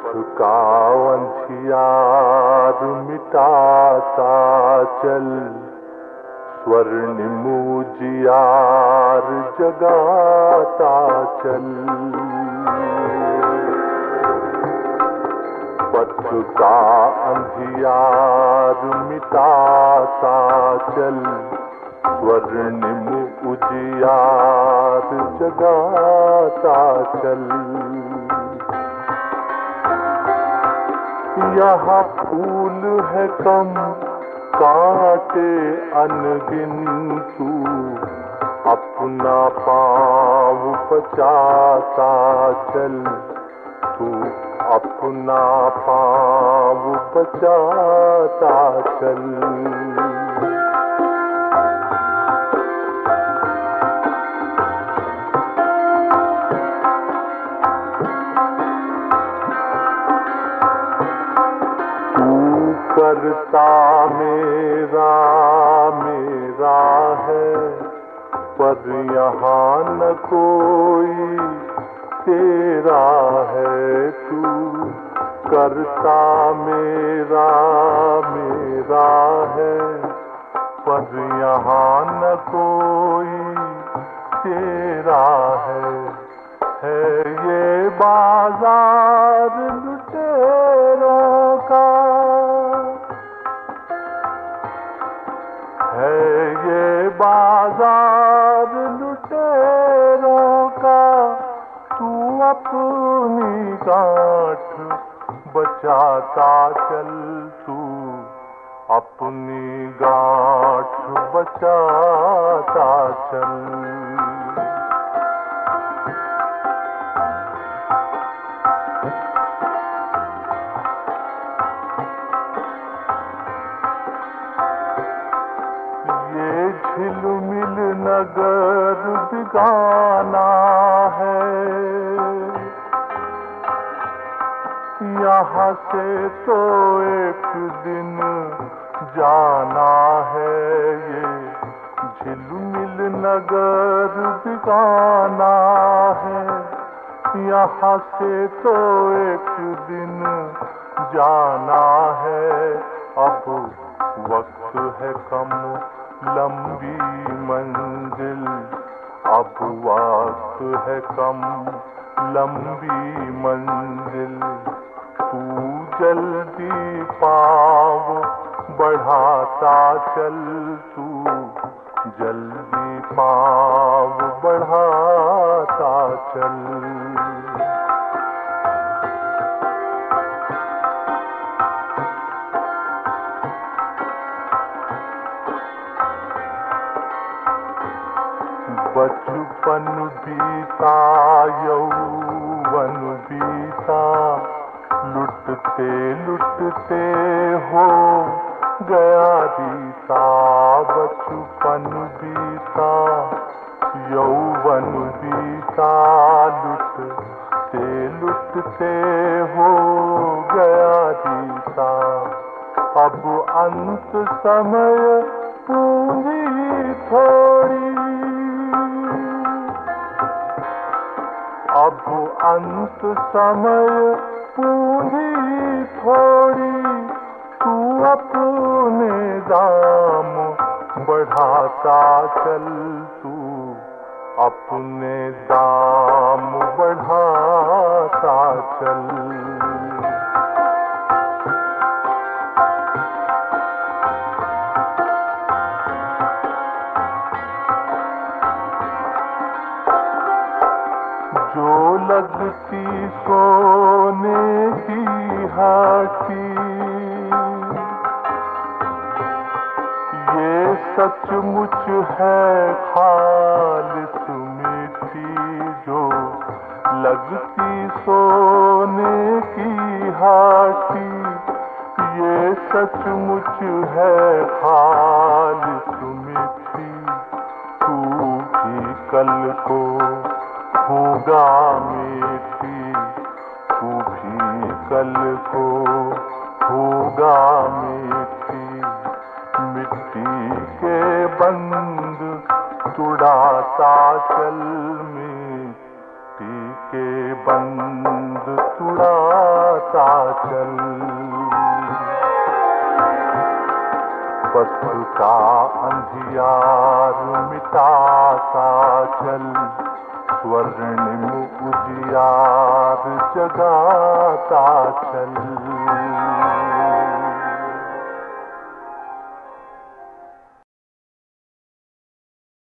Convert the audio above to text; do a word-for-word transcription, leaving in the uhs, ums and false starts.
का अंधियार मिटाता चल, स्वर्णिम उजियार जगाता चल। पथ का अंधियार मिटाता चल, स्वर्णिम उजियार जगाता चल। यहाँ फूल है कम कांटे अनगिन, तू अपना पाँव बचाता चल, तू अपना पाँव बचाता चल। करता मेरा मेरा है, पर यहाँ न कोई तेरा है। तू करता मेरा मेरा है, पर यहाँ न कोई तेरा है। है ये बाजार लुटेरों का, है ये बाजार लुटेरों का। तू अपनी गांठ बचाता चल, तू अपनी गांठ बचाता चल। झिलमिल नगर बिगाना है, यहाँ से तो एक दिन जाना है। ये झिलमिल नगर बिगाना है, यहाँ से तो एक दिन जाना है। अब वक्त है कम लंबी मंजिल, अब वक्त है कम लंबी मंजिल। तू जल्दी पाँव बढ़ाता चल, तू जल्दी पाँव बढ़ाता चल। बचपन बीता यौवन बीता, लुटते लुटते हो गया रीता। बचपन बीता यौवन बीता, लुटते लुटते हो गया रीता। अब अंत समय पूरी थोड़ी, अब अंत समय पूरी थोड़ी। तू अपने दाम बढ़ाता चल, तू अपने दाम बढ़ाता चल। जो लगती सोने की हाथी, ये सचमुच है खालिस मीठी। जो लगती सोने की हाथी, ये सचमुच है खालिस मीठी। तू भी कल को होगा मीठी, तू भी कल को होगा मीठी। मिट्टी के बंद तुड़ाता चल, मिट्टी के बंद तुड़ाता चल, पथ का अंधियार मिटाता चल, स्वर्णिम उजियार जगाता चल।